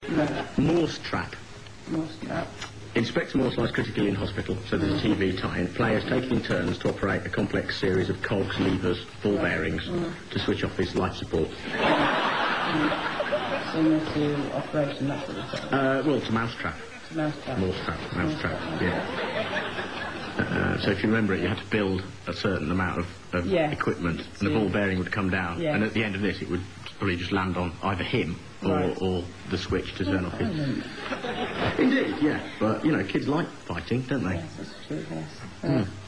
No. Morse trap. Morse trap. Inspector Morse lies critically in hospital, so there's a TV tie-in. Players taking turns to operate a complex series of cogs, levers, ball bearings to switch off his life support. Similar to Operation that sort of thing. Well, it's a mousetrap. Mousetrap. Mousetrap, yeah. So if you remember it, you had to build a certain amount of equipment, and the ball bearing would come down, and at the end of this it would probably just land on either him or the switch to turn off his... Indeed, yeah. But, you know, kids like fighting, don't they? Yes, that's true, yes.